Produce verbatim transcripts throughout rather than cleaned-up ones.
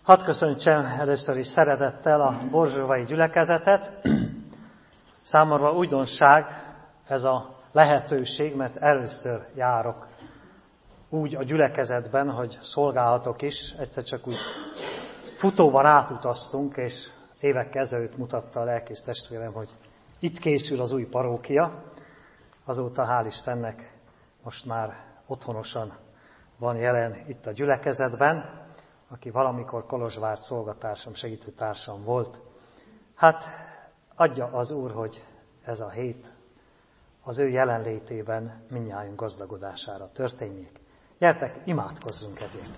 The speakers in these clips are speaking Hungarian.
Hadd köszöntsem először is szeretettel a borzsóvai gyülekezetet. Számomra újdonság ez a lehetőség, mert először járok úgy a gyülekezetben, hogy szolgálhatok is. Egyszer csak úgy futóban átutaztunk, és évekkel ezelőtt mutatta a lelkész testvérem, hogy itt készül az új parókia. Azóta hál' Istennek most már otthonosan van jelen itt a gyülekezetben, aki valamikor Kolozsvár szolgatársam, segítőtársam volt. Hát adja az Úr, hogy ez a hét az ő jelenlétében mindnyájunk gazdagodására történjék. Gyertek, imádkozzunk ezért!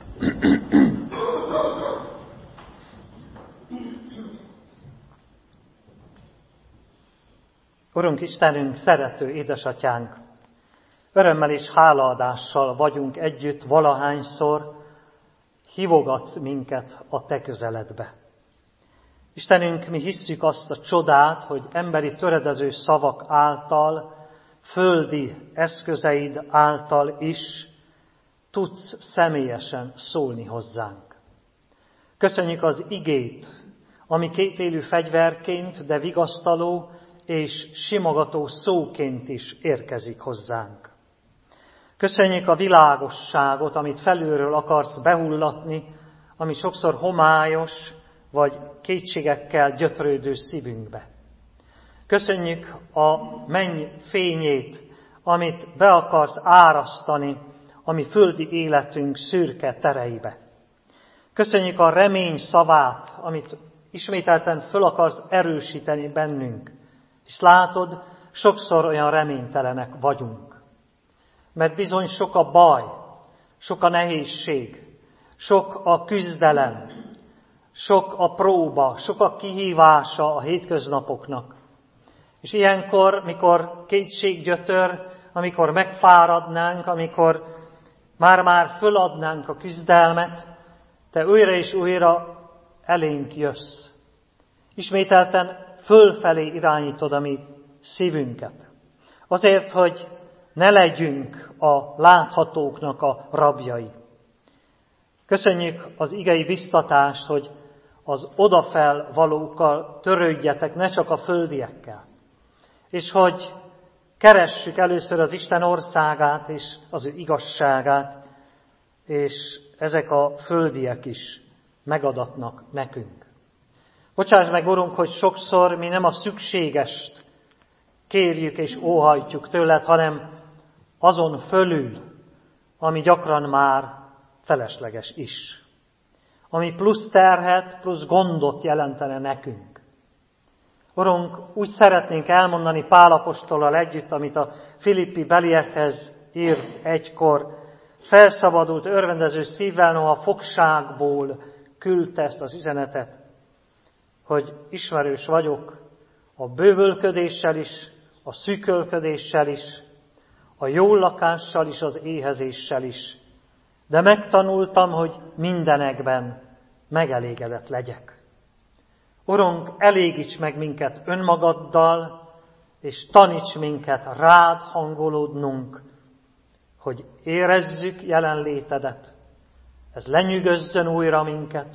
Urunk Istenünk, szerető édesatyánk, örömmel és hálaadással vagyunk együtt valahányszor, hívogatsz minket a te közeledbe. Istenünk, mi hisszük azt a csodát, hogy emberi töredező szavak által, földi eszközeid által is tudsz személyesen szólni hozzánk. Köszönjük az igét, ami kétélű fegyverként, de vigasztaló és simogató szóként is érkezik hozzánk. Köszönjük a világosságot, amit felülről akarsz behullatni, ami sokszor homályos vagy kétségekkel gyötrődő szívünkbe. Köszönjük a menny fényét, amit be akarsz árasztani a mi földi életünk szürke tereibe. Köszönjük a remény szavát, amit ismételten föl akarsz erősíteni bennünk. És látod, sokszor olyan reménytelenek vagyunk. Mert bizony sok a baj, sok a nehézség, sok a küzdelem, sok a próba, sok a kihívása a hétköznapoknak. És ilyenkor, mikor kétség gyötör, amikor megfáradnánk, amikor már-már föladnánk a küzdelmet, te újra és újra elénk jössz. Ismételten fölfelé irányítod a mi szívünket. Azért, hogy ne legyünk a láthatóknak a rabjai. Köszönjük az igei biztatást, hogy az odafel valókkal törődjetek, ne csak a földiekkel. És hogy keressük először az Isten országát és az ő igazságát, és ezek a földiek is megadatnak nekünk. Bocsáss meg, Urunk, hogy sokszor mi nem a szükségest kérjük és óhajtjuk tőled, hanem azon fölül, ami gyakran már felesleges is. Ami plusz terhet, plusz gondot jelentene nekünk. Urunk, úgy szeretnénk elmondani Pál apostolral együtt, amit a Filippi beliekhez írt egykor, felszabadult, örvendező szívvel, noha fogságból küldte ezt az üzenetet, hogy ismerős vagyok a bővölködéssel is, a szűkölködéssel is, a jó lakással is, az éhezéssel is, de megtanultam, hogy mindenekben megelégedett legyek. Urunk, elégíts meg minket önmagaddal, és taníts minket rád hangolódnunk, hogy érezzük jelenlétedet, ez lenyűgözzön újra minket,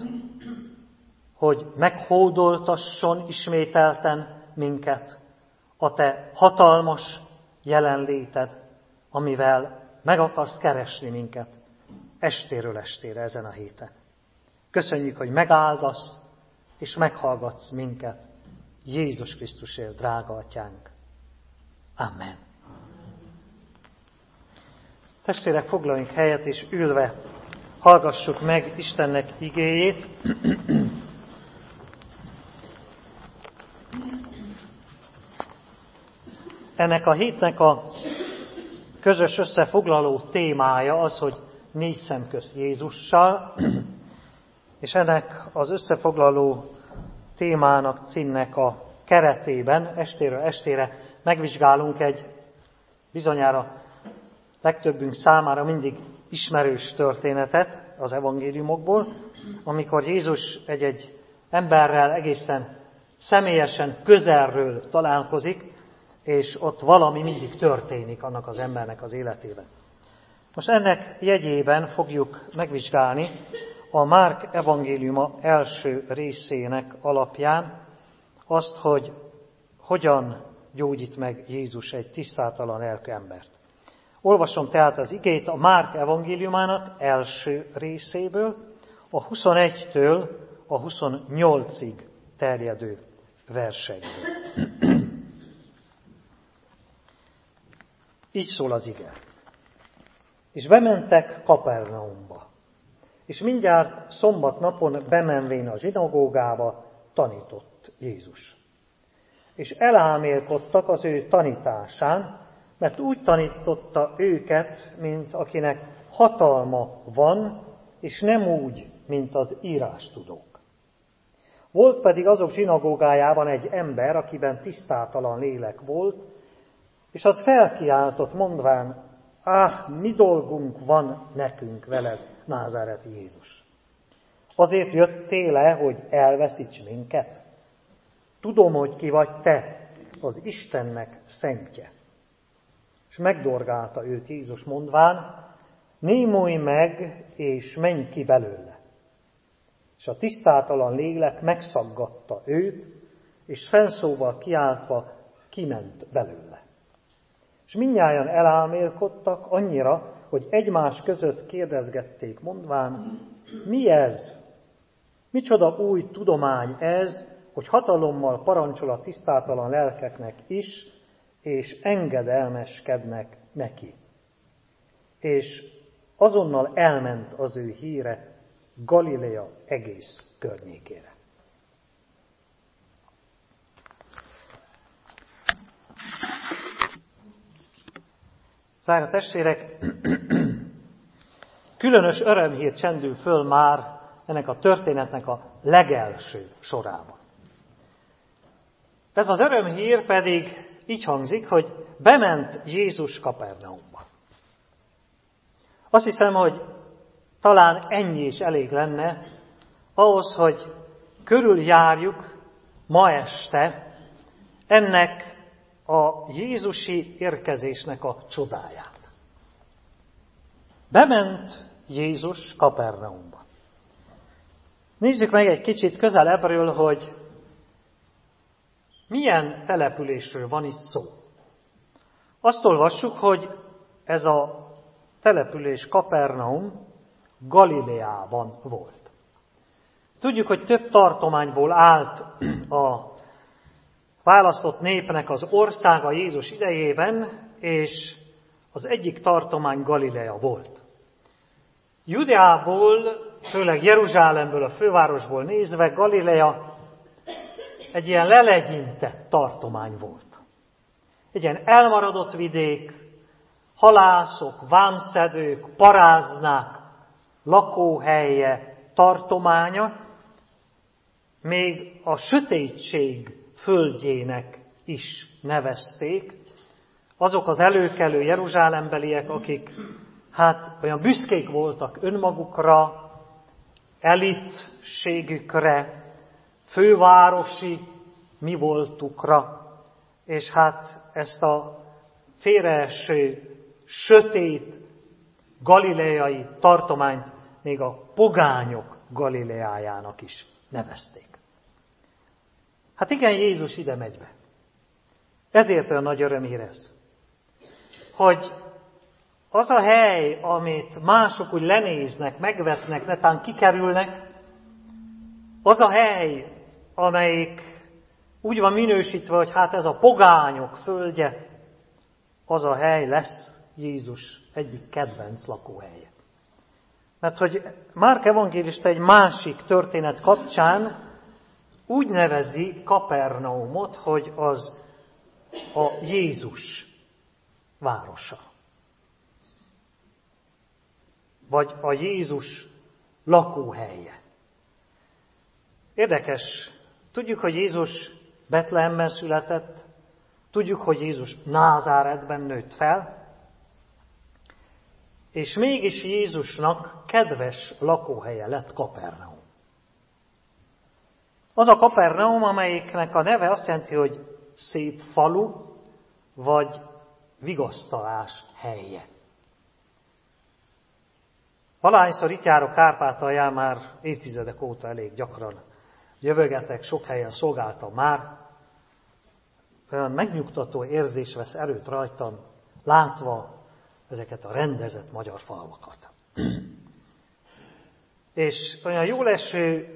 hogy meghódoltasson ismételten minket a te hatalmas jelenléted, amivel meg akarsz keresni minket estéről estére ezen a héten. Köszönjük, hogy megáldasz és meghallgatsz minket. Jézus Krisztusért, drága atyánk. Amen. Testvérek, foglaljunk helyet, és ülve hallgassuk meg Istennek igéjét. Ennek a hétnek a közös összefoglaló témája az, hogy négy szem közt Jézussal, és ennek az összefoglaló témának, címnek a keretében estéről estére megvizsgálunk egy bizonyára legtöbbünk számára mindig ismerős történetet az evangéliumokból, amikor Jézus egy-egy emberrel egészen személyesen közelről találkozik, és ott valami mindig történik annak az embernek az életében. Most ennek jegyében fogjuk megvizsgálni a Márk evangéliuma első részének alapján azt, hogy hogyan gyógyít meg Jézus egy tisztátalan lelkű embert. Olvasom tehát az igét a Márk evangéliumának első részéből, a huszonegytől a huszonnyolcig terjedő versekből. Így szól az ige. És bementek Kapernaumba, és mindjárt szombatnapon bemenvén a zsinagógába tanított Jézus. És elámélkodtak az ő tanításán, mert úgy tanította őket, mint akinek hatalma van, és nem úgy, mint az írástudók. Volt pedig azok zsinagógájában egy ember, akiben tisztátalan lélek volt, és az felkiáltott, mondván, áh, mi dolgunk van nekünk veled, názáreti Jézus. Azért jöttél le, hogy elveszíts minket? Tudom, hogy ki vagy te, az Istennek szentje. És megdorgálta őt Jézus, mondván, némulj meg, és menj ki belőle. És a tisztátalan lélek megszaggatta őt, és fennszóval kiáltva kiment belőle. És mindnyájan elámélkodtak annyira, hogy egymás között kérdezgették, mondván, mi ez? Micsoda új tudomány ez, hogy hatalommal parancsol a tisztátalan lelkeknek is, és engedelmeskednek neki. És azonnal elment az ő híre Galilea egész környékére. Drága testvérek, különös örömhír csendül föl már ennek a történetnek a legelső sorában. Ez az örömhír pedig így hangzik, hogy bement Jézus Kapernaumba. Azt hiszem, hogy talán ennyi is elég lenne ahhoz, hogy körüljárjuk ma este ennek a Jézusi érkezésnek a csodáját. Bement Jézus Kapernaumba. Nézzük meg egy kicsit közelebbről, hogy milyen településről van itt szó. Azt olvassuk, hogy ez a település Kapernaum Galileában volt. Tudjuk, hogy több tartományból állt a választott népnek az országa Jézus idejében, és az egyik tartomány Galilea volt. Judeából, főleg Jeruzsálemből, a fővárosból nézve, Galilea egy ilyen lelegyintett tartomány volt. Egy ilyen elmaradott vidék, halászok, vámszedők, paráznák lakóhelye, tartománya, még a sötétség földjének is nevezték. Azok az előkelő jeruzsálembeliek, akik hát olyan büszkék voltak önmagukra, elitségükre, fővárosi mi voltukra, és hát ezt a félreeső, sötét galileai tartományt még a pogányok Galileájának is nevezték. Hát igen, Jézus ide megy be. Ezért olyan nagy örömhír ez, hogy az a hely, amit mások úgy lenéznek, megvetnek, netán kikerülnek, az a hely, amelyik úgy van minősítve, hogy hát ez a pogányok földje, az a hely lesz Jézus egyik kedvenc lakóhelye. Mert hogy Márk evangélista egy másik történet kapcsán úgy nevezi Kapernaumot, hogy az a Jézus városa. Vagy a Jézus lakóhelye. Érdekes, tudjuk, hogy Jézus Betlehemben született, tudjuk, hogy Jézus Názáretben nőtt fel, és mégis Jézusnak kedves lakóhelye lett Kapernaum. Az a Kapernaum, amelyiknek a neve azt jelenti, hogy szép falu, vagy vigasztalás helye. Valahányszor itt járok Kárpátalján, már évtizedek óta elég gyakran jövögetek, sok helyen szolgáltam már. Olyan megnyugtató érzés vesz erőt rajtam, látva ezeket a rendezett magyar falvakat. És olyan jól eső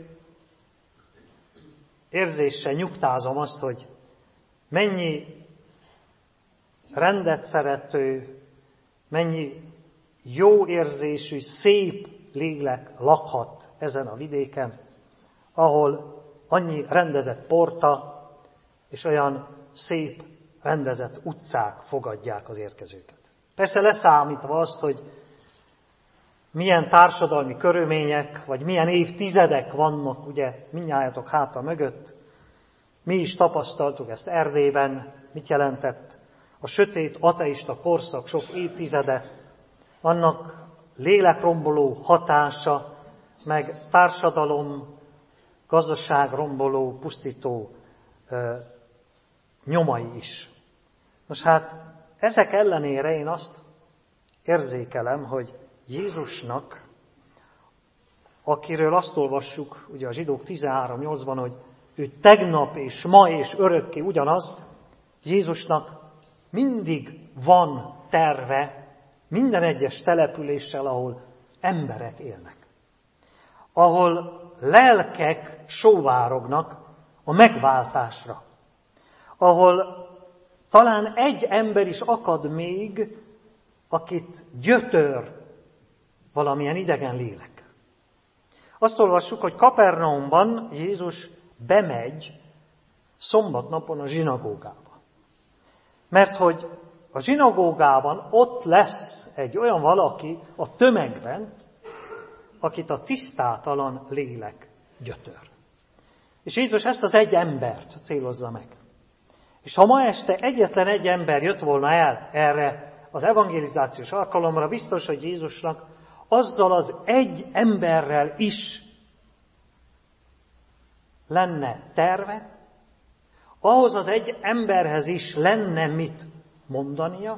érzéssel nyugtázom azt, hogy mennyi rendet szerető, mennyi jó érzésű, szép lélek lakhat ezen a vidéken, ahol annyi rendezett porta és olyan szép, rendezett utcák fogadják az érkezőket. Persze leszámítva azt, hogy milyen társadalmi körülmények, vagy milyen évtizedek vannak, ugye, mindnyájatok háta mögött. Mi is tapasztaltuk ezt Erdélyben, mit jelentett a sötét ateista korszak sok évtizede, annak lélekromboló hatása, meg társadalom, gazdaságromboló, pusztító ö, nyomai is. Most hát ezek ellenére én azt érzékelem, hogy Jézusnak, akiről azt olvassuk, ugye a Zsidók tizenhárom nyolcban, hogy ő tegnap és ma és örökké ugyanaz, Jézusnak mindig van terve minden egyes településsel, ahol emberek élnek. Ahol lelkek sóvárognak a megváltásra. Ahol talán egy ember is akad még, akit gyötör valamilyen idegen lélek. Azt olvassuk, hogy Kapernaumban Jézus bemegy szombatnapon a zsinagógába. Mert hogy a zsinagógában ott lesz egy olyan valaki a tömegben, akit a tisztátalan lélek gyötör. És Jézus ezt az egy embert célozza meg. És ha ma este egyetlen egy ember jött volna el erre az evangelizációs alkalomra, biztos, hogy Jézusnak azzal az egy emberrel is lenne terve, ahhoz az egy emberhez is lenne mit mondania,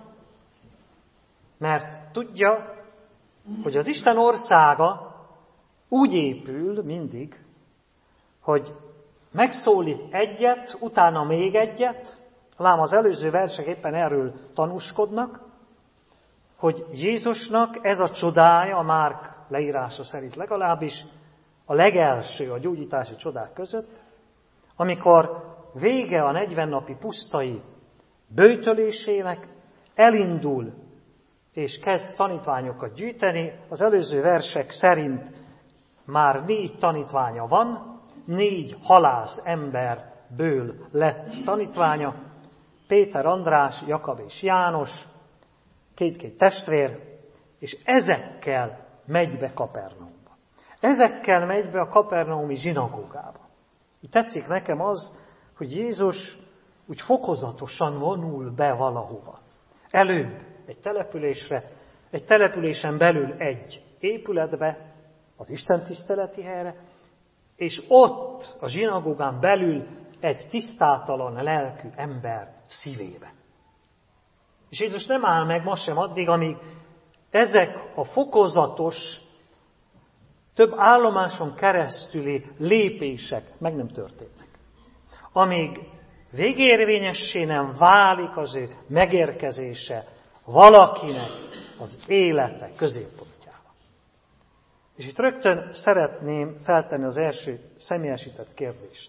mert tudja, hogy az Isten országa úgy épül mindig, hogy megszólít egyet, utána még egyet, lám az előző versek éppen erről tanúskodnak, hogy Jézusnak ez a csodája, a Márk leírása szerint legalábbis, a legelső a gyógyítási csodák között, amikor vége a negyven napi pusztai böjtölésének, elindul és kezd tanítványokat gyűjteni. Az előző versek szerint már négy tanítványa van, négy halász emberből lett tanítványa, Péter, András, Jakab és János, két-két testvér, és ezekkel megy be Kapernaumba. Ezekkel megy be a kapernaumi zsinagógába. Így tetszik nekem az, hogy Jézus úgy fokozatosan vonul be valahova. Előbb egy településre, egy településen belül egy épületbe, az Isten tiszteleti helyre, és ott a zsinagógán belül egy tisztátalan lelkű ember szívébe. És Jézus nem áll meg ma sem addig, amíg ezek a fokozatos, több állomáson keresztüli lépések meg nem történnek. Amíg végérvényessé nem válik az ő megérkezése valakinek az élete középpontjába. És itt rögtön szeretném feltenni az első személyesített kérdést,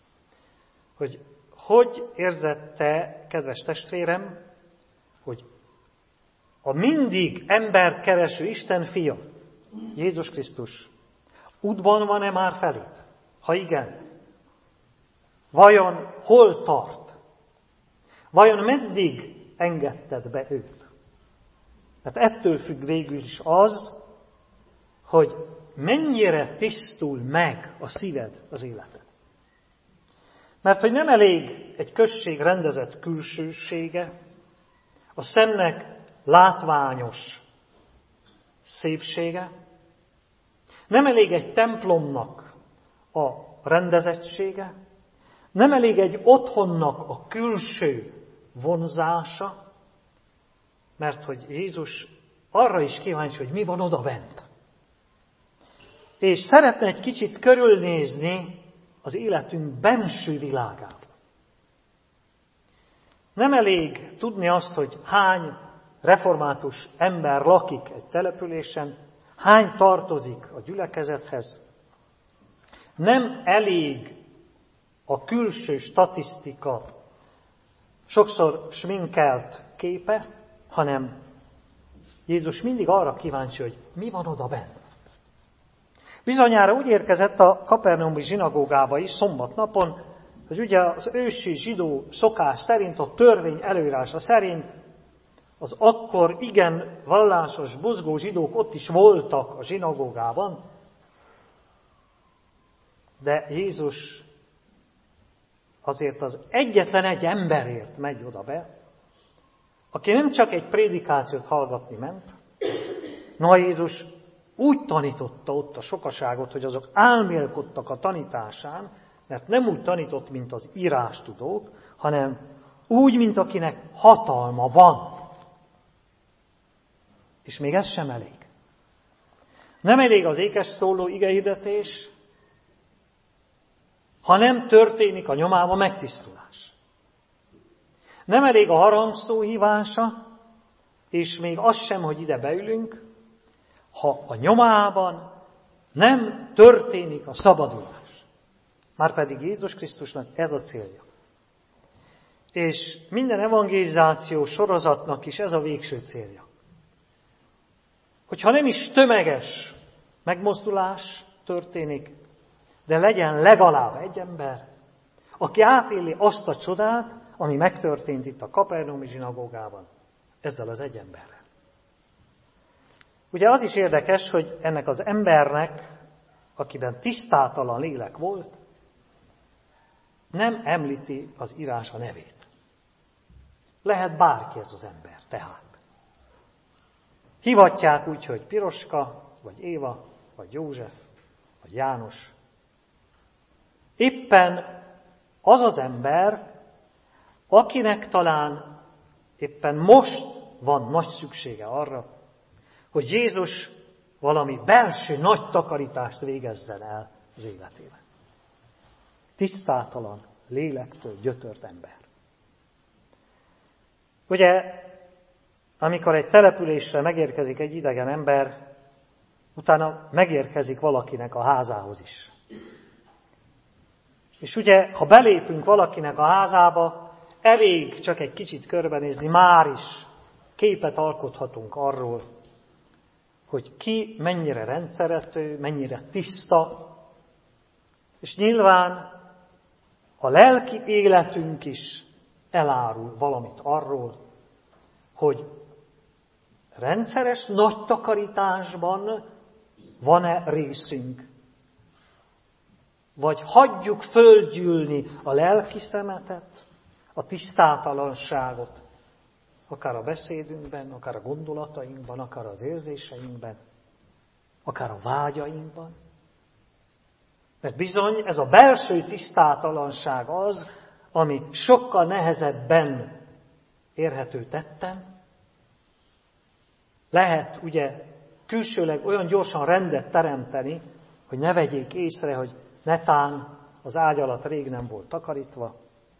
hogy hogy érzed te, kedves testvérem, hogy a mindig embert kereső Isten fia, Jézus Krisztus, útban van-e már feléd? Ha igen, vajon hol tart? Vajon meddig engedted be őt? Mert ettől függ végül is az, hogy mennyire tisztul meg a szíved, az életed. Mert hogy nem elég egy község rendezett külsősége, a szemnek látványos szépsége, nem elég egy templomnak a rendezettsége, nem elég egy otthonnak a külső vonzása, mert hogy Jézus arra is kíváncsi, hogy mi van oda bent. és szeretne egy kicsit körülnézni az életünk benső világában. Nem elég tudni azt, hogy hány református ember lakik egy településen, hány tartozik a gyülekezethez. Nem elég a külső statisztika, sokszor sminkelt képe, hanem Jézus mindig arra kíváncsi, hogy mi van oda bent. Bizonyára úgy érkezett a kapernaumi zsinagógába is szombatnapon, hogy ugye az ősi zsidó szokás szerint, a törvény előírása szerint az akkor igen vallásos, buzgó zsidók ott is voltak a zsinagógában, de Jézus azért az egyetlen egy emberért megy oda be, aki nem csak egy prédikációt hallgatni ment, noha Jézus úgy tanította ott a sokaságot, hogy azok álmélkodtak a tanításán, mert nem úgy tanított, mint az írástudók, hanem úgy, mint akinek hatalma van. És még ez sem elég. Nem elég az ékes szóló igehirdetés, ha nem történik a nyomában megtisztulás. Nem elég a harangszó hívása, és még az sem, hogy ide beülünk, ha a nyomában nem történik a szabadulás. Márpedig Jézus Krisztusnak ez a célja. És minden evangelizáció sorozatnak is ez a végső célja. Hogyha nem is tömeges megmozdulás történik, de legyen legalább egy ember, aki átéli azt a csodát, ami megtörtént itt a kapernaumi zsinagógában, ezzel az egy emberrel. Ugye az is érdekes, hogy ennek az embernek, akiben tisztátalan lélek volt, nem említi az írás a nevét. Lehet bárki ez az ember, tehát. Hivatják úgy, hogy Piroska, vagy Éva, vagy József, vagy János. Éppen az az ember, akinek talán éppen most van nagy szüksége arra, hogy Jézus valami belső nagy takarítást végezzen el az életében. Tisztátalan, lélektől gyötört ember. Ugye, amikor egy településre megérkezik egy idegen ember, utána megérkezik valakinek a házához is. És ugye, ha belépünk valakinek a házába, elég csak egy kicsit körbenézni, már is képet alkothatunk arról, hogy ki mennyire rendszerető, mennyire tiszta, és nyilván a lelki életünk is elárul valamit arról, hogy rendszeres nagy takarításban van-e részünk, vagy hagyjuk földgyűlni a lelki szemetet, a tisztátalanságot, akár a beszédünkben, akár a gondolatainkban, akár az érzéseinkben, akár a vágyainkban. Mert bizony ez a belső tisztátalanság az, ami sokkal nehezebben érhető tetten. Lehet ugye külsőleg olyan gyorsan rendet teremteni, hogy ne vegyék észre, hogy netán az ágy alatt rég nem volt takarítva.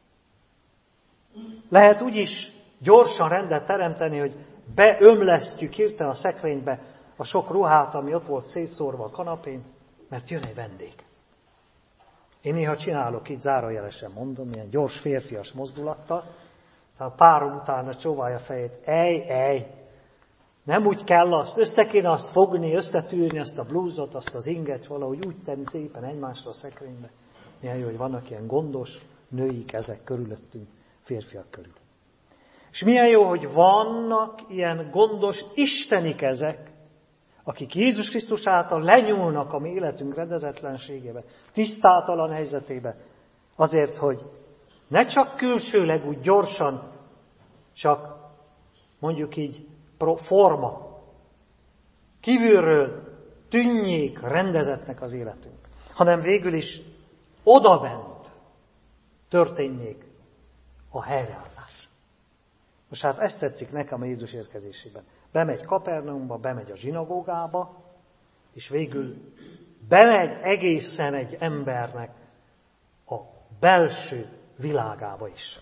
Lehet úgy is gyorsan rendet teremteni, hogy beömlesztjük hirtelen a szekrénybe a sok ruhát, ami ott volt szétszórva a kanapén, mert jön egy vendég. Én néha csinálok, így zárójelesen mondom, ilyen gyors férfias mozdulattal, aztán a párom utána csóválja a fejét, ej, ej, nem úgy kell azt, össze kéne azt fogni, összetűrni azt a blúzot, azt az inget, valahogy úgy tenni szépen egymásra a szekrénybe. Milyen jó, hogy vannak ilyen gondos női kezek körülöttünk, férfiak körül. És milyen jó, hogy vannak ilyen gondos isteni kezek, akik Jézus Krisztus által lenyúlnak a mi életünk rendezetlenségébe, tisztátalan helyzetébe, azért, hogy ne csak külsőleg úgy gyorsan, csak mondjuk így pro forma, kívülről tűnjék rendezetnek az életünk, hanem végül is odabent történjék a helyreállás. Most hát ezt tetszik nekem a Jézus érkezésében. Bemegy Kapernaumba, bemegy a zsinagógába, és végül bemegy egészen egy embernek a belső világába is.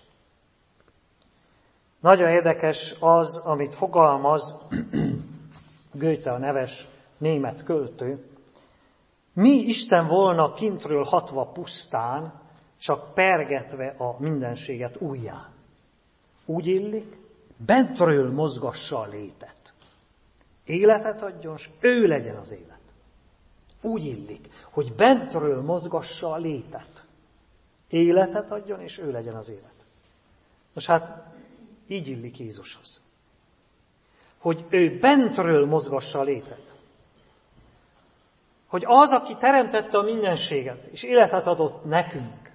Nagyon érdekes az, amit fogalmaz Goethe, a neves német költő. Mi Isten volna kintről hatva pusztán, csak pergetve a mindenséget újjá. Úgy illik, bentről mozgassa a létet. Életet adjon, s ő legyen az élet. Úgy illik, hogy bentről mozgassa a létet. Életet adjon, és ő legyen az élet. Nos hát, így illik Jézushoz. Hogy ő bentről mozgassa a létet. Hogy az, aki teremtette a mindenséget, és életet adott nekünk,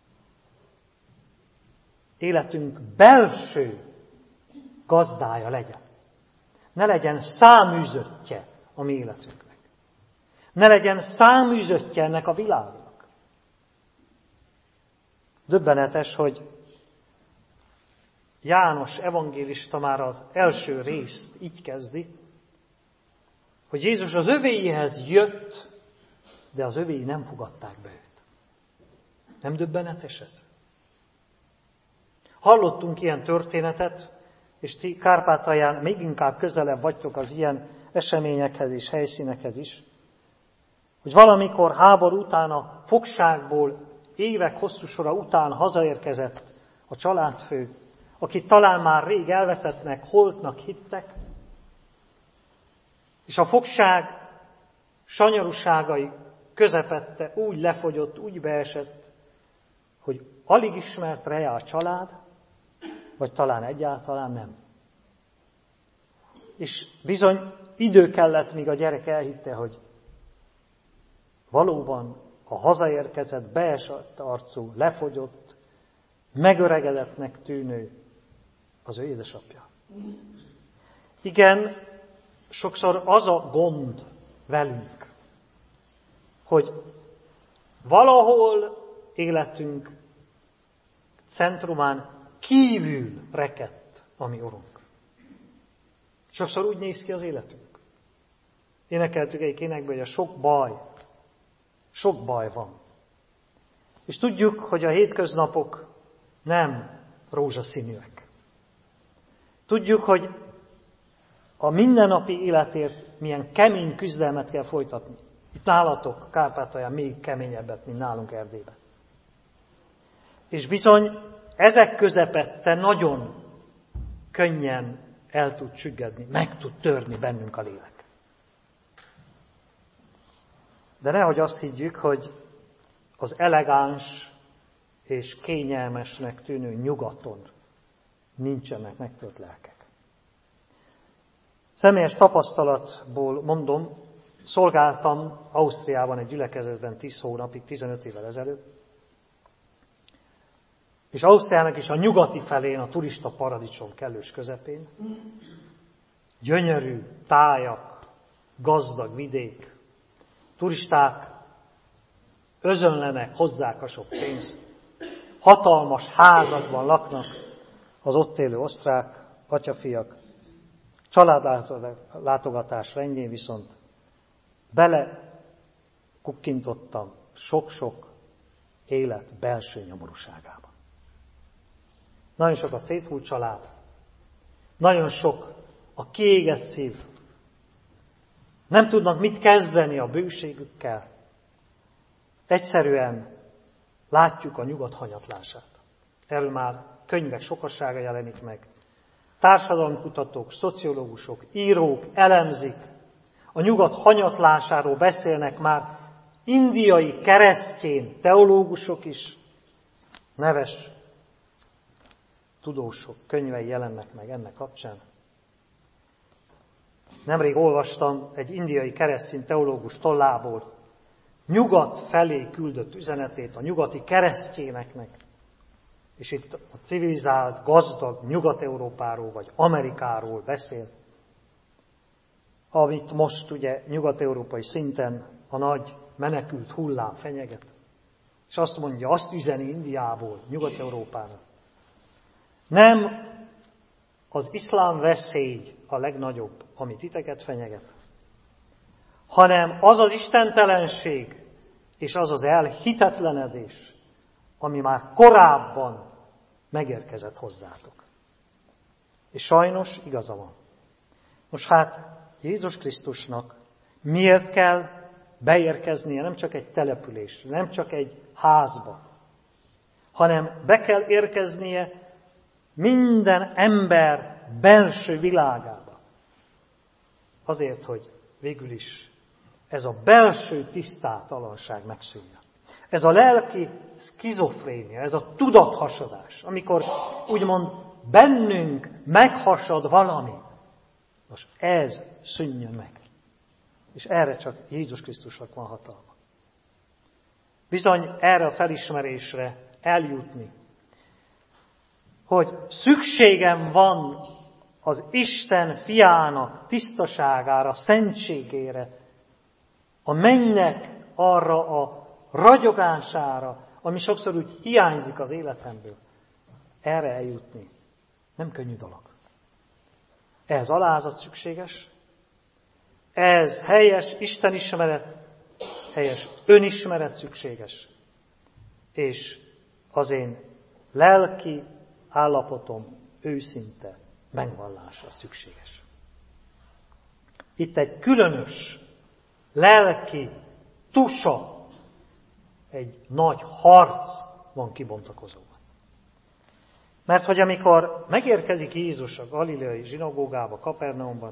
életünk belső gazdája legyen. Ne legyen száműzöttje a mi életünknek. Ne legyen száműzöttje ennek a világnak. Döbbenetes, hogy János evangélista már az első részt így kezdi, hogy Jézus az övéihez jött, de az övéi nem fogadták be őt. Nem döbbenetes ez? Hallottunk ilyen történetet, és ti Kárpátalján még inkább közelebb vagytok az ilyen eseményekhez és helyszínekhez is, hogy valamikor háború után a fogságból évek hosszú sora után hazaérkezett a családfő, akit talán már rég elveszettnek, holtnak hittek, és a fogság sanyarúságai közepette úgy lefogyott, úgy beesett, hogy alig ismert rá a család, vagy talán egyáltalán nem. És bizony idő kellett, míg a gyerek elhitte, hogy valóban a hazaérkezett, beesett arcú, lefogyott, megöregedettnek tűnő az ő édesapja. Igen, sokszor az a gond velünk, hogy valahol életünk centrumán kívül rekedt a mi Urunk. Sokszor úgy néz ki az életünk. Énekeltük egy énekben, hogy a sok baj, sok baj van. És tudjuk, hogy a hétköznapok nem rózsaszínűek. Tudjuk, hogy a mindennapi életért milyen kemény küzdelmet kell folytatni. Itt nálatok Kárpátalján még keményebbet, mint nálunk Erdélyben. És bizony ezek közepette nagyon könnyen el tud csüggedni, meg tud törni bennünk a lélek. De nehogy azt higgyük, hogy az elegáns és kényelmesnek tűnő nyugaton nincsenek megtölt lelkek. Személyes tapasztalatból mondom, szolgáltam Ausztriában egy gyülekezetben tíz hónapig, tizenöt évvel ezelőtt, és Ausztriának is a nyugati felén, a turista paradicsom kellős közepén, gyönyörű tájak, gazdag vidék, turisták özönlenek, hozzák a sok pénzt, hatalmas házakban laknak az ott élő osztrák atyafiak, családlátogatás rendjén viszont bele kukkintottam sok-sok élet belső nyomorúságába. Nagyon sok a széthult család, nagyon sok a kiégett szív. Nem tudnak mit kezdeni a bőségükkel. Egyszerűen látjuk a nyugat hanyatlását. Erről már könyvek sokasága jelenik meg. Társadalomkutatók, szociológusok, írók elemzik, a nyugat hanyatlásáról beszélnek már indiai keresztjén teológusok is, neves tudósok könyvei jelennek meg ennek kapcsán. Nemrég olvastam egy indiai keresztény teológus tollából nyugat felé küldött üzenetét a nyugati keresztényeknek, és itt a civilizált, gazdag Nyugat-Európáról vagy Amerikáról beszél, amit most ugye nyugat-európai szinten a nagy menekült hullám fenyeget. És azt mondja, azt üzeni Indiából, Nyugat-Európának. Nem az iszlám veszély a legnagyobb, ami titeket fenyeget, hanem az az istentelenség és az az elhitetlenedés, ami már korábban megérkezett hozzátok. És sajnos igaza van. Most hát Jézus Krisztusnak miért kell beérkeznie nem csak egy településre, nem csak egy házba, hanem be kell érkeznie minden ember belső világába. Azért, hogy végül is ez a belső tisztátalanság megszűnjön. Ez a lelki szkizofrénia, ez a tudathasadás, amikor úgymond bennünk meghasad valami. Most ez szűnjön meg. És erre csak Jézus Krisztusnak van hatalma. Bizony erre a felismerésre eljutni, hogy szükségem van az Isten fiának tisztaságára, szentségére, a mennynek arra a ragyogására, ami sokszor úgy hiányzik az életemből. Erre eljutni nem könnyű dolog. Ehhez alázat szükséges, ehhez helyes istenismeret, helyes önismeret szükséges, és az én lelki állapotom őszinte megvallása szükséges. Itt egy különös lelki tusa, egy nagy harc van kibontakozóban. Mert hogy amikor megérkezik Jézus a galileai zsinagógába, Kapernaumban,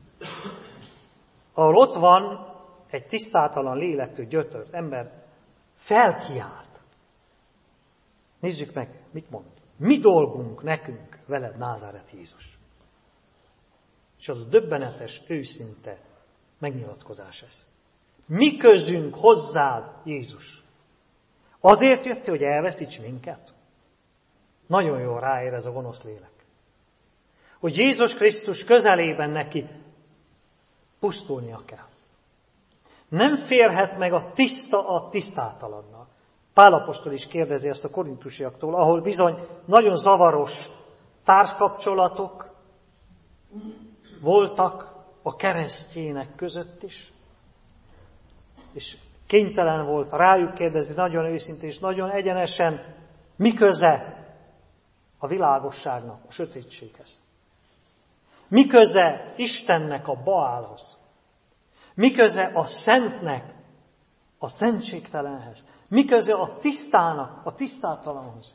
ahol ott van egy tisztátalan lélektől gyötört ember, felkiált. Nézzük meg, mit mond. Mi dolgunk nekünk veled, Názáret Jézus? És az a döbbenetes, őszinte megnyilatkozás ez. Mi közünk hozzád, Jézus? Azért jöttél, hogy elveszíts minket? Nagyon jól ráér ez a gonosz lélek. Hogy Jézus Krisztus közelében neki pusztulnia kell. Nem férhet meg a tiszta a tisztátalannal. Pál apostol is kérdezi ezt a korintusiaktól, ahol bizony nagyon zavaros társkapcsolatok voltak a keresztjének között is, és kénytelen volt rájuk kérdezni nagyon őszintén és nagyon egyenesen, mi köze a világosságnak a sötétséghez. Mi köze Istennek a Baálhoz? Mi köze a szentnek a szentségtelenhez? Mi köze a tisztának a tisztátalanhoz?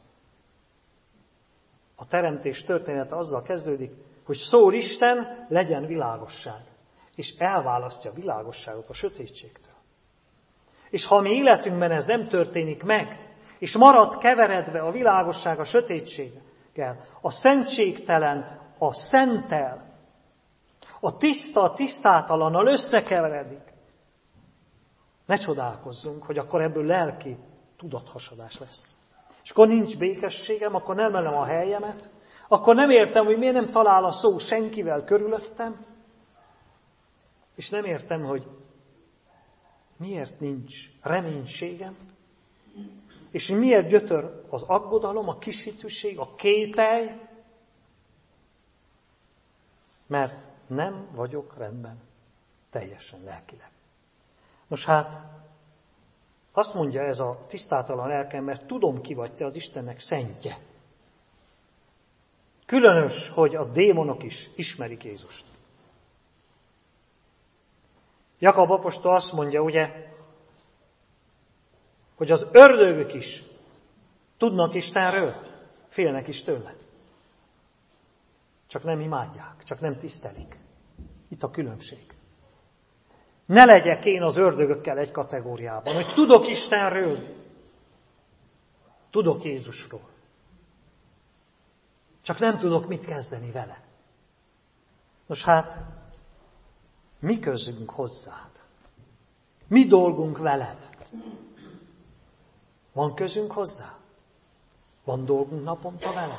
A teremtés története azzal kezdődik, hogy szól Isten, legyen világosság, és elválasztja a világosságot a sötétségtől. És ha a mi életünkben ez nem történik meg, és marad keveredve a világosság a sötétséggel, a szentségtelen a szenttel, a tiszta a tisztátalannal összekeveredik, ne csodálkozzunk, hogy akkor ebből lelki tudathasadás lesz. És akkor nincs békességem, akkor nem emelem a helyemet, akkor nem értem, hogy miért nem talál a szó senkivel körülöttem, és nem értem, hogy miért nincs reménységem, és miért gyötör az aggodalom, a kishitűség, a kételj, mert nem vagyok rendben teljesen lelkileg. Most hát azt mondja ez a tisztátalan lelkem, mert tudom, ki vagy te az Istennek szentje. Különös, hogy a démonok is ismerik Jézust. Jakab apostol azt mondja, ugye, hogy az ördögök is tudnak Istenről, félnek is tőle. Csak nem imádják, csak nem tisztelik. Itt a különbség. Ne legyek én az ördögökkel egy kategóriában, hogy tudok Istenről, tudok Jézusról. Csak nem tudok mit kezdeni vele. Nos hát, mi közünk hozzád? Mi dolgunk veled? Van közünk hozzá? Van dolgunk naponta veled?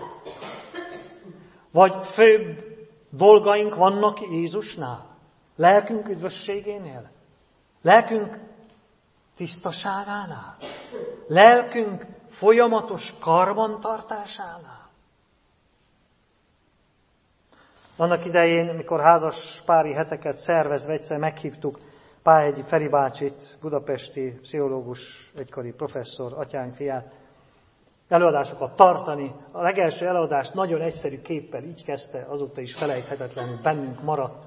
Vagy főbb dolgaink vannak Jézusnál? Lelkünk üdvösségénél? Lelkünk tisztaságánál? Lelkünk folyamatos karbantartásánál? Annak idején, mikor házas pári heteket szervezve egyszer meghívtuk Pályegyi Feri bácsit, budapesti pszichológus, egykori professzor, atyánk fiát, előadásokat tartani. A legelső előadást nagyon egyszerű képpel így kezdte, azóta is felejthetetlenül bennünk maradt.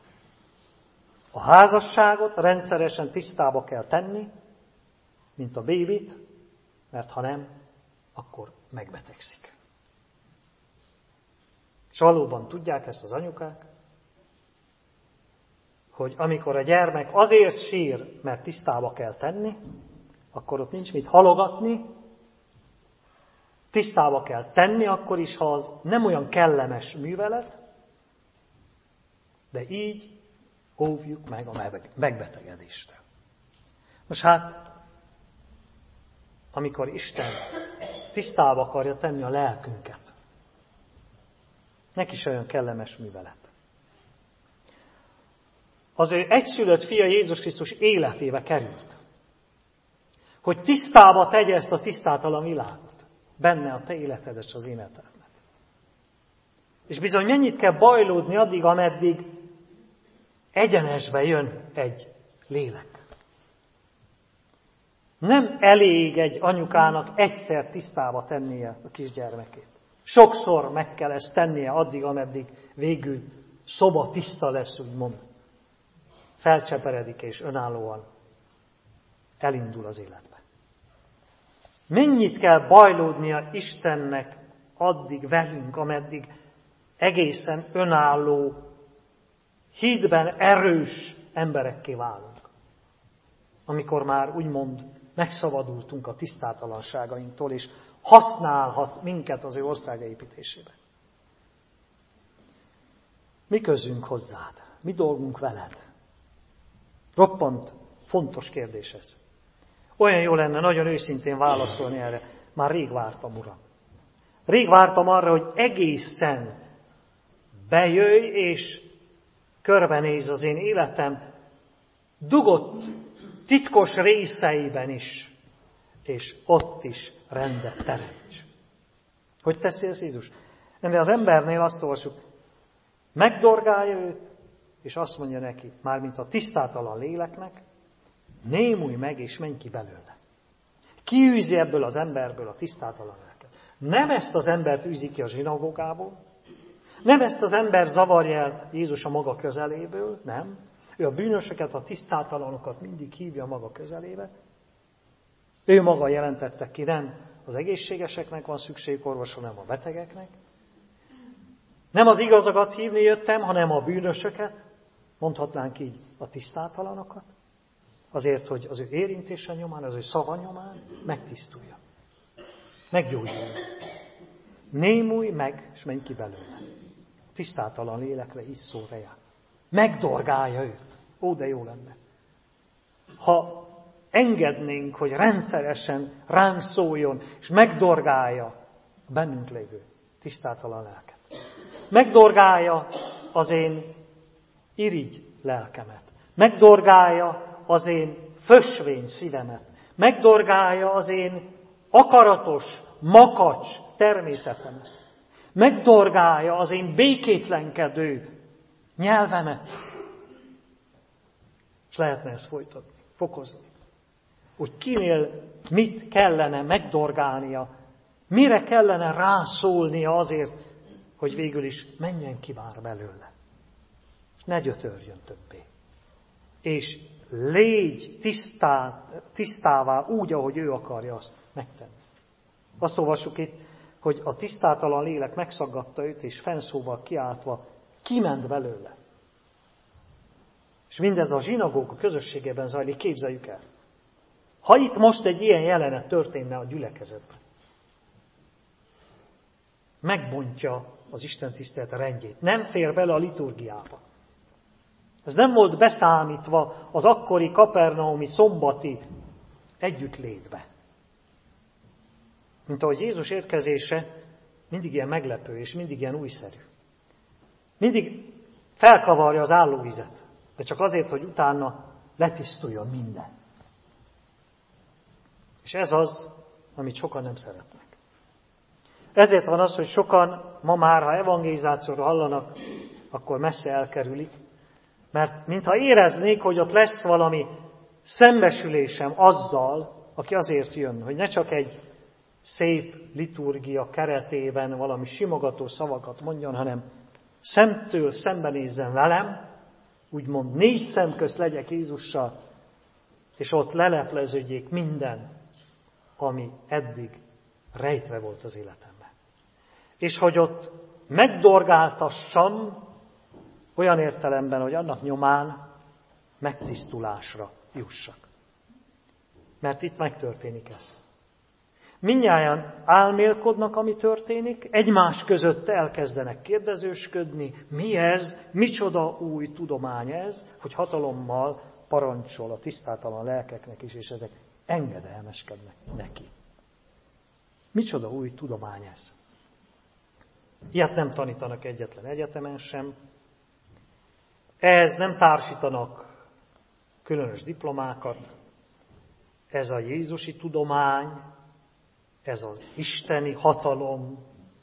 A házasságot rendszeresen tisztába kell tenni, mint a bébit, mert ha nem, akkor megbetegszik. És valóban tudják ezt az anyukák, hogy amikor a gyermek azért sír, mert tisztába kell tenni, akkor ott nincs mit halogatni, tisztába kell tenni akkor is, ha az nem olyan kellemes művelet, de így óvjuk meg a megbetegedést. Most hát, amikor Isten tisztába akarja tenni a lelkünket, neki is olyan kellemes művelet. Az ő egyszülött fia Jézus Krisztus életébe került, hogy tisztába tegye ezt a tisztátalan világot, benne a te életed és az én életemet. És bizony mennyit kell bajlódni addig, ameddig egyenesbe jön egy lélek. Nem elég egy anyukának egyszer tisztába tennie a kisgyermekét. Sokszor meg kell ezt tennie addig, ameddig végül szoba tiszta lesz, úgymond. Felcseperedik és önállóan elindul az életbe. Mennyit kell bajlódnia Istennek addig velünk, ameddig egészen önálló, hitben erős emberekké válunk. Amikor már úgymond megszabadultunk a tisztátalanságainktól, és használhat minket az ő országa építésében. Mi közünk hozzád? Mi dolgunk veled? Roppant fontos kérdés ez. Olyan jó lenne nagyon őszintén válaszolni erre. Már rég vártam, Uram. Rég vártam arra, hogy egészen bejöjj és körbenéz az én életem dugott, titkos részeiben is, és ott is rendet teremts. Hogy teszi ez Jézus? Ennél az embernél azt olvassuk, megdorgálja őt, és azt mondja neki, mármint a tisztátalan léleknek, némulj meg, és menj ki belőle. Ki űzi ebből az emberből a tisztátalan lelket? Nem ezt az embert űzi ki a zsinagógából, nem ezt az ember zavarja el Jézus a maga közeléből, nem. Ő a bűnösöket, a tisztátalanokat mindig hívja a maga közelébe. Ő maga jelentette ki, nem az egészségeseknek van szükség orvosra, nem a betegeknek. Nem az igazakat hívni jöttem, hanem a bűnösöket, mondhatnánk így a tisztátalanokat, azért, hogy az ő érintése nyomán, az ő szava nyomán megtisztulja. Meggyógyulja. Némulj meg, és menj ki belőle. Tisztátalan lélekre így szól rejá. Megdorgálja őt. Ó, de jó lenne. Ha engednénk, hogy rendszeresen ránk szóljon, és megdorgálja a bennünk lévő tisztátalan lelket. Megdorgálja az én irigy lelkemet. Megdorgálja az én fösvény szívemet. Megdorgálja az én akaratos, makacs természetemet. Megdorgálja az én békétlenkedő nyelvemet. És lehetne ezt folytatni, fokozni. Hogy kinél mit kellene megdorgálnia, mire kellene rászólnia azért, hogy végül is menjen ki már belőle. És ne gyötörjön többé. És légy tisztá, tisztává úgy, ahogy ő akarja azt megtenni. Azt olvassuk itt, hogy a tisztátalan lélek megszaggatta őt, és fennszóval kiáltva kiment belőle. És mindez a zsinagóga közösségében zajlik, képzeljük el. Ha itt most egy ilyen jelenet történne a gyülekezetben, megbontja az Isten tisztelet rendjét. Nem fér bele a liturgiába. Ez nem volt beszámítva az akkori kapernaumi szombati együttlétbe. Mint ahogy Jézus érkezése mindig ilyen meglepő és mindig ilyen újszerű. Mindig felkavarja az állóvizet, de csak azért, hogy utána letisztuljon minden. És ez az, amit sokan nem szeretnek. Ezért van az, hogy sokan ma már, ha evangelizációról hallanak, akkor messze elkerülik, Mert mintha éreznék, hogy ott lesz valami szembesülésem azzal, aki azért jön, hogy ne csak egy szép liturgia keretében valami simogató szavakat mondjon, hanem szemtől szembenézzen velem, úgymond négy szem közt legyek Jézussal, és ott lelepleződjék minden, ami eddig rejtve volt az életemben. És hogy ott megdorgáltassam olyan értelemben, hogy annak nyomán megtisztulásra jussak. Mert itt megtörténik ez. Mindnyájan álmélkodnak, ami történik, egymás között elkezdenek kérdezősködni, mi ez, micsoda új tudomány ez, hogy hatalommal parancsol a tisztátalan lelkeknek is, és ezek engedelmeskednek neki. Micsoda új tudomány ez? Ilyet nem tanítanak egyetlen egyetemen sem. Ehhez nem társítanak különös diplomákat. Ez a jézusi tudomány, ez az isteni hatalom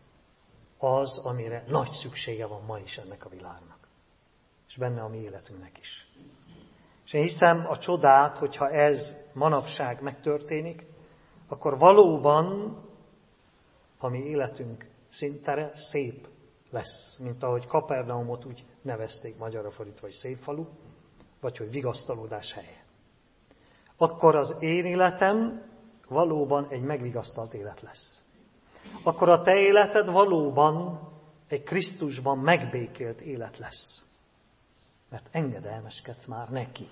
az, amire nagy szüksége van ma is ennek a világnak. És benne a mi életünknek is. És én hiszem a csodát, hogyha ez manapság megtörténik, akkor valóban a mi életünk szintere szép lesz, mint ahogy Kapernaumot úgy nevezték magyarra fordítva, hogy szép falu, vagy hogy vigasztalódás helye. Akkor az én életem valóban egy megvigasztalt élet lesz. Akkor a te életed valóban egy Krisztusban megbékélt élet lesz. Mert engedelmeskedsz már neki.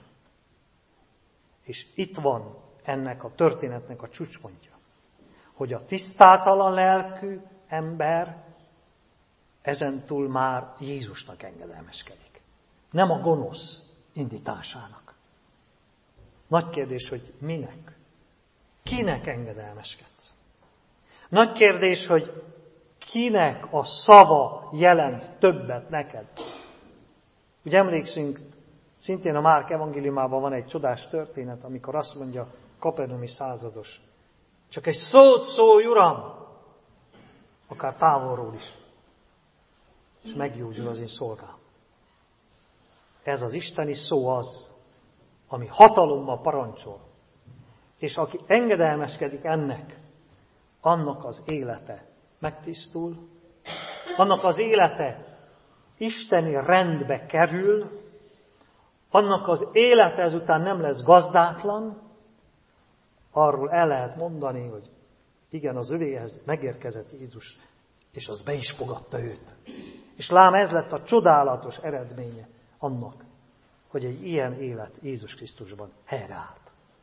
És itt van ennek a történetnek a csúcspontja, hogy a tisztátalan lelkű ember ezentúl már Jézusnak engedelmeskedik. Nem a gonosz indításának. Nagy kérdés, hogy minek? Kinek engedelmeskedsz? Nagy kérdés, hogy kinek a szava jelent többet neked? Ugye emlékszünk, szintén a Márk evangéliumában van egy csodás történet, amikor azt mondja kapernaumi százados, csak egy szót szólj, Uram, akár távolról is, és meggyógyul az én szolgám. Ez az isteni szó az, ami hatalommal parancsol. És aki engedelmeskedik ennek, annak az élete megtisztul, annak az élete isteni rendbe kerül, annak az élete ezután nem lesz gazdátlan, arról el lehet mondani, hogy igen, az övéhez megérkezett Jézus, és az be is fogadta őt. És lám ez lett a csodálatos eredménye annak, hogy egy ilyen élet Jézus Krisztusban helyreállt.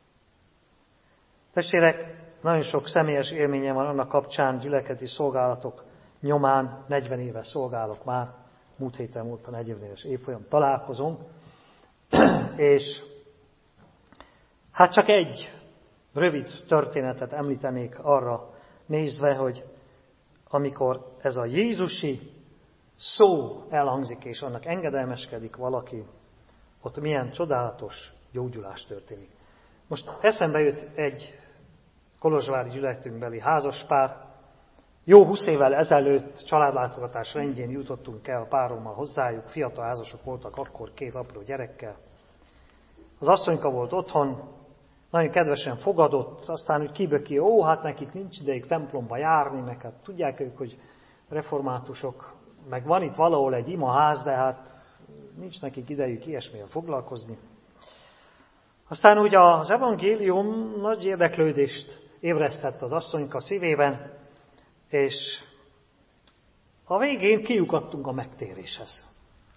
Testvérek, nagyon sok személyes élményem van annak kapcsán, gyülekezeti szolgálatok nyomán, negyven éve szolgálok már, múlt héten volt a negyven éves évfolyam találkozom, és hát csak egy rövid történetet említenék arra nézve, hogy amikor ez a jézusi szó elhangzik, és annak engedelmeskedik valaki, ott milyen csodálatos gyógyulás történik. Most eszembe jött egy kolozsvári gyülekezetünkbeli házaspár. Jó húsz évvel ezelőtt családlátogatás rendjén jutottunk el a párommal hozzájuk, fiatal házasok voltak akkor két apró gyerekkel. Az asszonyka volt otthon, nagyon kedvesen fogadott, aztán úgy kiböki, ó, hát nekik nincs idejük templomba járni, meg hát tudják ők, hogy reformátusok, meg van itt valahol egy imaház, de hát nincs nekik idejük ilyesmivel foglalkozni. Aztán úgy az evangélium nagy érdeklődést ébresztett az asszonyka szívében, és a végén kiukadtunk a megtéréshez.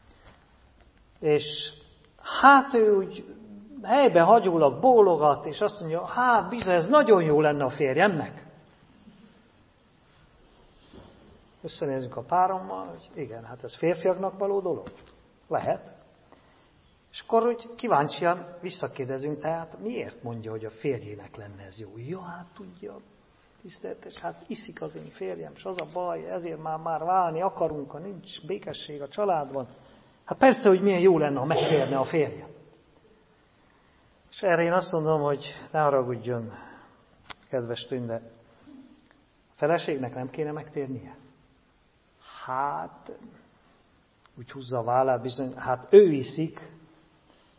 És hát ő úgy helybe hagyólag bólogat, és azt mondja, hát bizony, ez nagyon jó lenne a férjemnek. Összenézünk a párommal, hogy igen, hát ez férfiaknak való dolog. Lehet. És akkor úgy kíváncsian visszakérdezünk, tehát miért mondja, hogy a férjének lenne ez jó? Ja, hát tudja, tiszteletes, hát iszik az én férjem, és az a baj, ezért már, már válni akarunk, ha nincs békesség a családban. Hát persze, hogy milyen jó lenne, ha megtérne a férjem. És erre én azt mondom, hogy ne haragudjon, kedves Tünde, a feleségnek nem kéne megtérnie? Hát, úgy húzza a vállát bizony, hát ő iszik,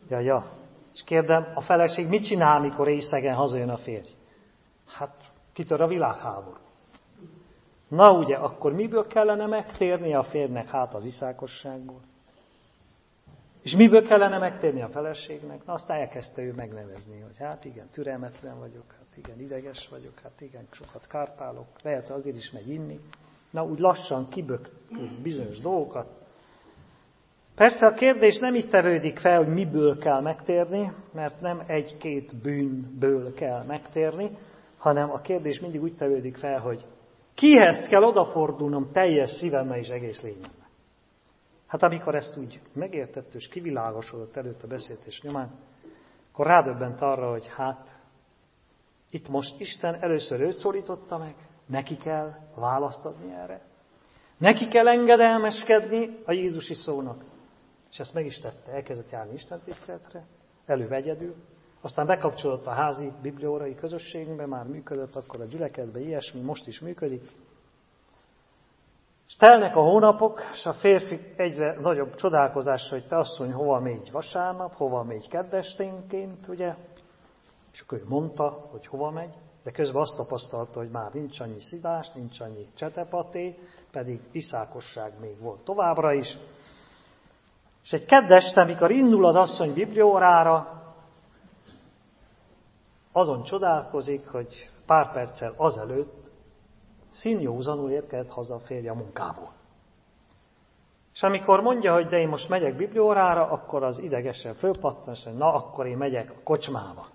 Ja, ja. És kérdem, a feleség mit csinál, mikor éjszegen hazajön a férj? Hát kitör a világháború. Na ugye, akkor miből kellene megtérnie a férjnek? Hát az iszákosságból. És miből kellene megtérni a feleségnek? Na aztán elkezdte ő megnevezni, hogy hát igen, türelmetlen vagyok, hát igen, ideges vagyok, hát igen, sokat kárpálok, lehet azért is megy inni. Na úgy lassan kibökül bizonyos dolgokat. Persze a kérdés nem itt tevődik fel, hogy miből kell megtérni, mert nem egy-két bűnből kell megtérni, hanem a kérdés mindig úgy tevődik fel, hogy kihez kell odafordulnom teljes szívemmel és egész lényemmel. Hát amikor ezt úgy megértett és kivilágosodott előtt a beszélgetés nyomán, akkor rádöbbent arra, hogy hát itt most Isten először őt szólította meg, neki kell választ adni erre. Neki kell engedelmeskedni a Jézusi szónak. És ezt meg is tette, elkezdett járni Isten tiszteletre, előbb egyedül, aztán bekapcsolódott a házi bibliaórai közösségünkbe, már működött akkor a gyülekezetben ilyesmi, most is működik. És telnek a hónapok, és a férfi egyre nagyobb csodálkozásra, hogy te asszony, hova megy vasárnap, hova megy keddesténként, ugye? És akkor ő mondta, hogy hova megy, de közben azt tapasztalta, hogy már nincs annyi szidás, nincs annyi csetepaté, pedig iszákosság még volt továbbra is. És egy kedd este, amikor indul az asszony bibliaórára, azon csodálkozik, hogy pár perccel azelőtt színjózanul érkezett haza a férje a munkából. És amikor mondja, hogy de én most megyek bibliaórára, akkor az idegesen fölpattan, és na, akkor én megyek a kocsmába.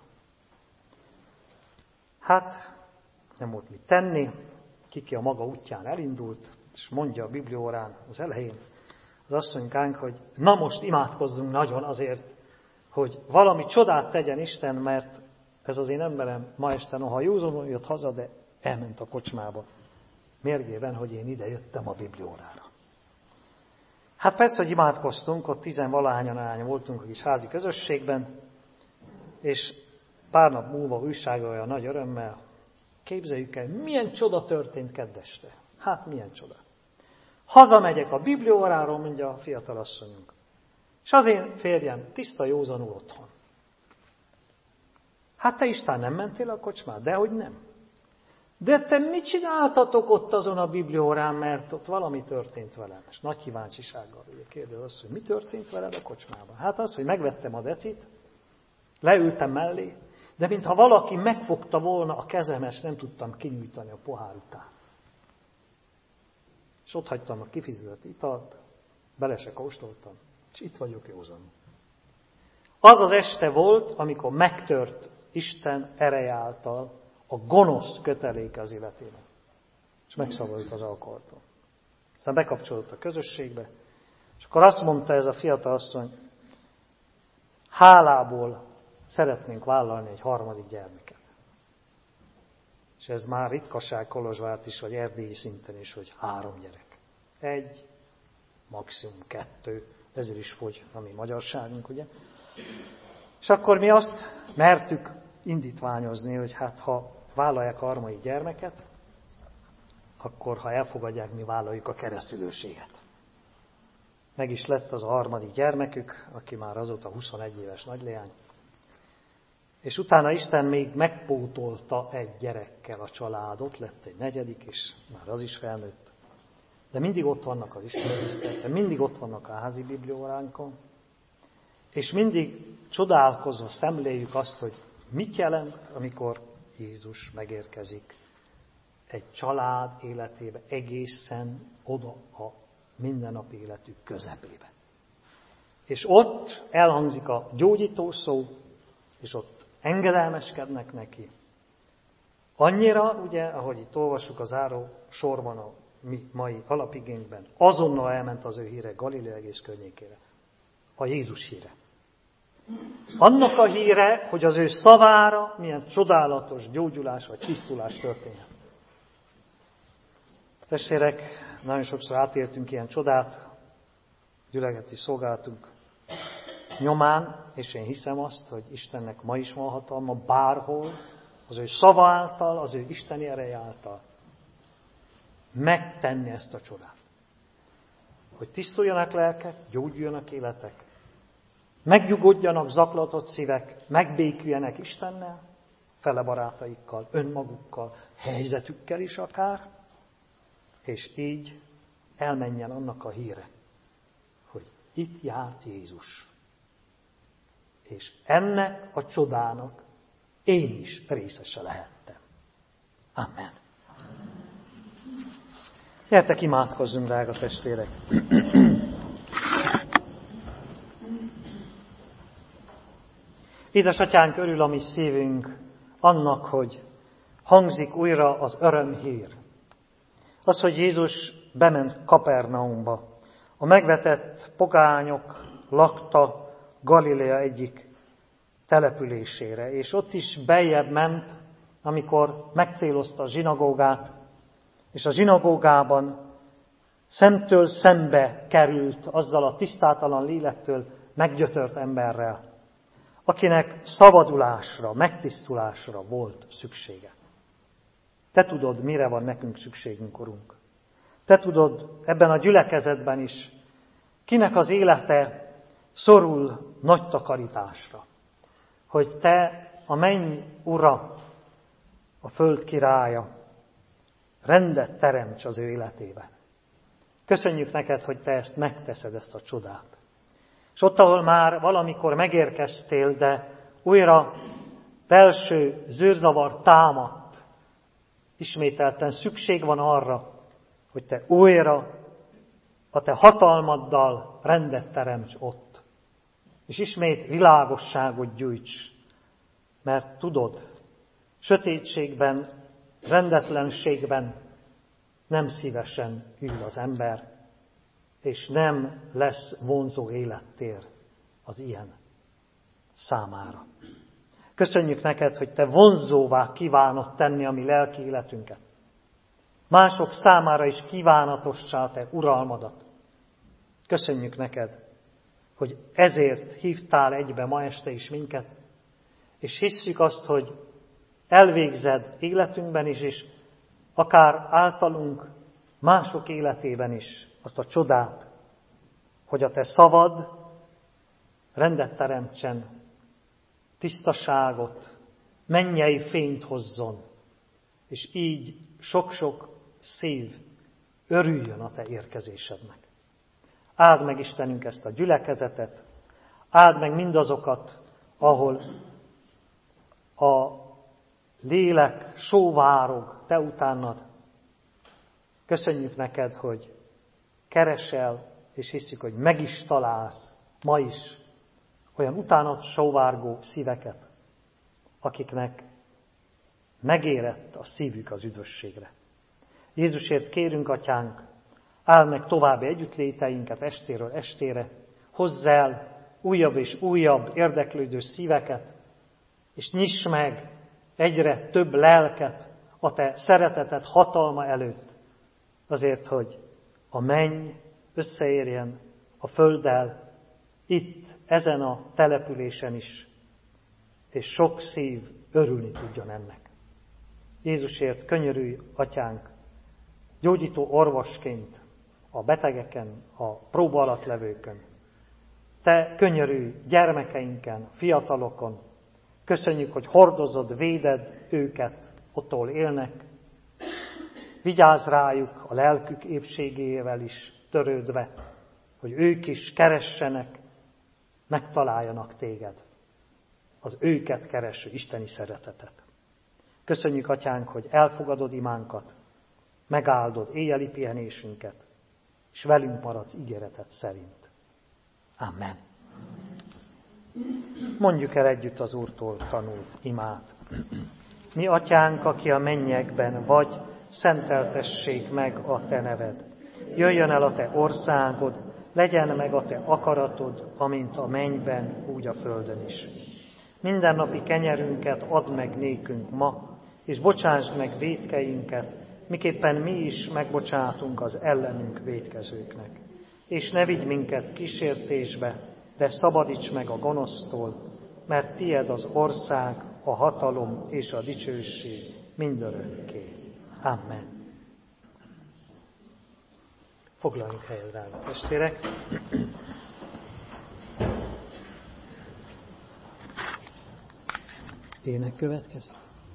Hát, nem volt mit tenni, kiki a maga útján elindult, és mondja a bibliaórán az elején az asszonykánk, hogy na most imádkozzunk nagyon azért, hogy valami csodát tegyen Isten, mert ez az én emberem ma este noha józanul jött haza, de elment a kocsmába. Mérgében, hogy én ide jöttem a bibliaórára. Hát persze, hogy imádkoztunk, ott tizenvalahányan állányan voltunk a kis házi közösségben, és pár nap múlva újságolja nagy örömmel, képzeljük el, milyen csoda történt kedd este. Hát milyen csoda. Hazamegyek a bibliaóráról, mondja a fiatalasszonyunk. És az én férjem tiszta józanul otthon. Hát te Isten nem mentél a kocsmába? Dehogy nem. De te mit csináltatok ott azon a bibliaórán, mert ott valami történt velem? És nagy kíváncsisággal ugye kérdez azt, hogy mi történt veled a kocsmában? Hát az, hogy megvettem a decit, leültem mellé, de mintha valaki megfogta volna a kezemet, és nem tudtam kinyújtani a pohár után. És ott hagytam a kifizetett italt, bele se kóstoltam, és itt vagyok józanul. Az az este volt, amikor megtört Isten ereje által a gonosz köteléke az életében. És megszabadult az alkoholtól. Aztán bekapcsolódott a közösségbe, és akkor azt mondta ez a fiatal asszony, hálából szeretnénk vállalni egy harmadik gyermeket. És ez már ritkaság Kolozsvárt is, vagy erdélyi szinten is, hogy három gyerek. Egy, maximum kettő, ezért is fogy a mi magyarságunk, ugye? És akkor mi azt mertük indítványozni, hogy hát ha vállalják a harmadik gyermeket, akkor ha elfogadják, mi vállaljuk a keresztülőséget. Meg is lett az a harmadik gyermekük, aki már azóta huszonegy éves nagyleány. És utána Isten még megpótolta egy gyerekkel a családot, lett egy negyedik, és már az is felnőtt. De mindig ott vannak az Isten tisztelete, mindig ott vannak a házi bibliaóránkon, és mindig csodálkozva szemléljük azt, hogy mit jelent, amikor Jézus megérkezik egy család életébe, egészen oda a mindennapi életük közepébe. És ott elhangzik a gyógyító szó, és ott engedelmeskednek neki. Annyira, ugye, ahogy itt olvassuk a záró sorban a mi mai alapigényben, azonnal elment az ő híre Galilea egész környékére. A Jézus híre. Annak a híre, hogy az ő szavára milyen csodálatos gyógyulás vagy tisztulás történhet. Testvérek, nagyon sokszor átéltünk ilyen csodát, gyülekezeti szolgálatunk nyomán, és én hiszem azt, hogy Istennek ma is van hatalma bárhol, az ő szava által, az ő isteni ereje által megtenni ezt a csodát. Hogy tisztuljanak lelkek, gyógyuljanak életek, megnyugodjanak zaklatott szívek, megbéküljenek Istennel, fele barátaikkal, önmagukkal, helyzetükkel is akár, és így elmenjen annak a híre, hogy itt járt Jézus. És ennek a csodának én is részese lehettem. Amen. Gyertek, imádkozzunk, drága testvérek! Édesatyánk, örül a mi szívünk annak, hogy hangzik újra az örömhír. Az, hogy Jézus bement Kapernaumba, a megvetett pogányok lakta Galilea egyik településére, és ott is beljebb ment, amikor megcélozta a zsinagógát, és a zsinagógában szemtől szembe került azzal a tisztátalan lélektől meggyötört emberrel, akinek szabadulásra, megtisztulásra volt szüksége. Te tudod, mire van nekünk szükségünk, Urunk. Te tudod ebben a gyülekezetben is, kinek az élete szorul nagy takarításra, hogy Te, a menny ura, a föld királya, rendet teremts az ő életében. Köszönjük neked, hogy Te ezt megteszed, ezt a csodát. És ott, ahol már valamikor megérkeztél, de újra belső zűrzavar támadt, ismételten szükség van arra, hogy Te újra a Te hatalmaddal rendet teremts ott. És ismét világosságot gyújts, mert tudod, sötétségben, rendetlenségben nem szívesen ül az ember, és nem lesz vonzó élettér az ilyen számára. Köszönjük neked, hogy Te vonzóvá kívánod tenni a mi lelki életünket. Mások számára is kívánatossá Te uralmadat. Köszönjük neked, hogy ezért hívtál egybe ma este is minket, és hisszük azt, hogy elvégzed életünkben is, és akár általunk mások életében is azt a csodát, hogy a Te szavad rendet teremtsen, tisztaságot, mennyei fényt hozzon, és így sok-sok szív örüljön a Te érkezésednek. Áld meg, Istenünk, ezt a gyülekezetet, áld meg mindazokat, ahol a lélek sóvárog Te utánad. Köszönjük neked, hogy keresel, és hiszük, hogy meg is találsz ma is olyan utánad sóvárgó szíveket, akiknek megérett a szívük az üdvösségre. Jézusért kérünk, Atyánk, áld meg további együttléteinket estéről estére, hozz el újabb és újabb érdeklődő szíveket, és nyiss meg egyre több lelket a Te szereteted hatalma előtt, azért, hogy a menny összeérjen a földdel, itt, ezen a településen is, és sok szív örülni tudjon ennek. Jézusért könyörülj, Atyánk, gyógyító orvosként a betegeken, a próba alatt levőkön. Te könyörülj gyermekeinken, fiatalokon. Köszönjük, hogy hordozod, véded őket, ott, ahol élnek. Vigyázz rájuk a lelkük épségével is törődve, hogy ők is keressenek, megtaláljanak téged, az őket kereső isteni szeretetet. Köszönjük, Atyánk, hogy elfogadod imánkat, megáldod éjjeli pihenésünket, és velünk maradsz ígéreted szerint. Amen. Mondjuk el együtt az Úrtól tanult imát. Mi, Atyánk, aki a mennyekben vagy, szenteltessék meg a Te neved. Jöjjön el a Te országod, legyen meg a Te akaratod, amint a mennyben, úgy a földön is. Mindennapi kenyerünket add meg nékünk ma, és bocsásd meg vétkeinket, miképpen mi is megbocsátunk az ellenünk vétkezőknek. És ne vigy minket kísértésbe, de szabadíts meg a gonosztól, mert tied az ország, a hatalom és a dicsőség mindörökké. Amen. Foglaljunk helyet, drága testvérek. Ének következik.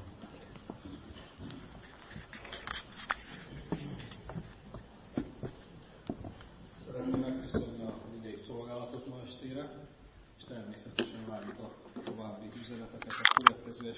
Szeretném megköszönni az idei szolgálatot ma estére, és természetesen várjuk a további üzeneteket a következő